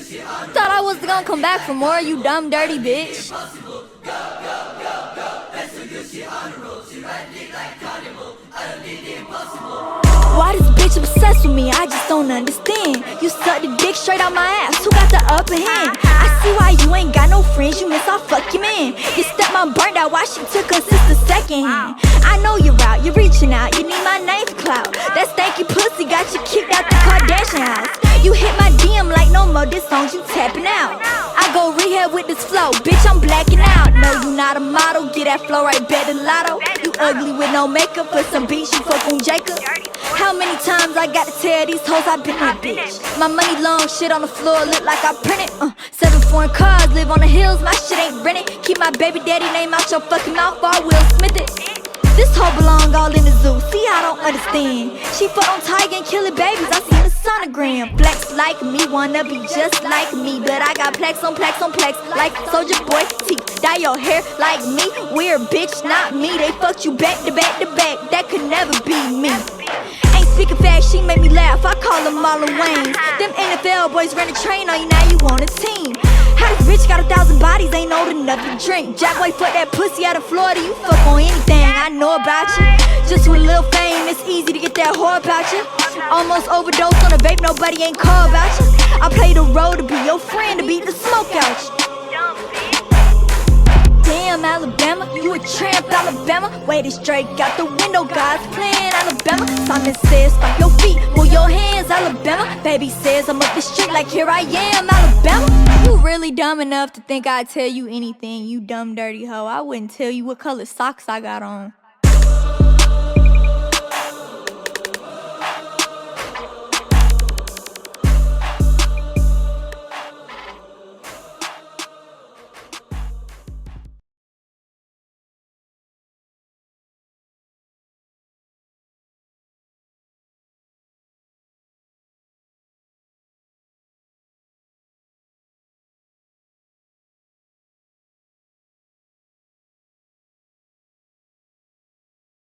Thought I was gonna come back for more, you dumb, dirty bitch. Why this bitch obsessed with me? I just don't understand. You suck the dick straight out my ass. Who got the upper hand? I see why you ain't got no friends. You miss all fuck your man. Your stepmom burned out while she took her sister second hand. I know you're out, you're reaching out. You need my name for clout. That stanky pussy got you kicked out the Kardashian house. You hit my DM like no more diss songs, you tapping out. I go rehab with this flow, bitch, I'm blacking out. No, you not a model, get that flow right, bet the lotto. You ugly with no makeup, for some beats, you fuck on Jacob. How many times I gotta tell these hoes I been that bitch? My money long, shit on the floor, look like I printed. 7 foreign cars, live on the hills, my shit ain't rented. Keep my baby daddy name out your fucking mouth, or I will Smith it. This hoe belong all in the zoo, see I don't understand. She fuck on Tiger and killing babies, I seen the sonogram. Flex like me, wanna be just like me, but I got plex on plex on plex, like Soulja Boy T. Dye your hair like me, weird bitch, not me. They fucked you back to back to back, that could never be me. Ain't speaking fast, she made me laugh, I call them Marlon Wayne. Them NFL boys ran a train on you, now you on a team. How this bitch got 1,000 bodies, ain't old enough to drink. Jackboy fuck that pussy out of Florida, you fuck on anything, I know about you. Just with a little fame, it's easy to get that whore about you. Almost overdosed on a vape, nobody ain't call about you. I play the role to be your friend, to beat the smoke out you. Damn, Alabama, you a tramp, Alabama. Wait it straight, got the window, God's plan, Alabama. Simon says, stomp your feet, move your hands, Alabama. Baby says, I'm up the street like here I am, Alabama. You really dumb enough to think I'd tell you anything, you dumb dirty hoe. I wouldn't tell you what color socks I got on.